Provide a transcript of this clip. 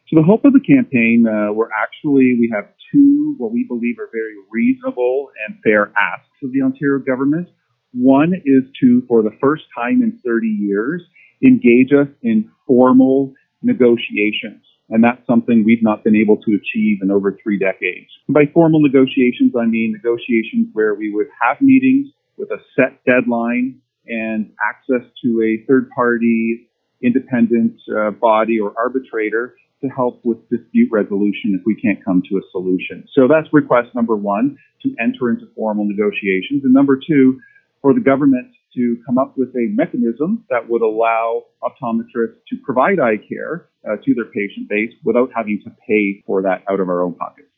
So the hope of the campaign, we have two what we believe are very reasonable and fair asks of the Ontario government. One is to, for the first time in 30 years, engage us in formal negotiations. And that's something we've not been able to achieve in over 3 decades. By formal negotiations, I mean negotiations where we would have meetings with a set deadline and access to a third-party independent body or arbitrator to help with dispute resolution if we can't come to a solution. So that's request number one, to enter into formal negotiations. And number two, for the government to come up with a mechanism that would allow optometrists to provide eye care to their patient base without having to pay for that out of our own pockets.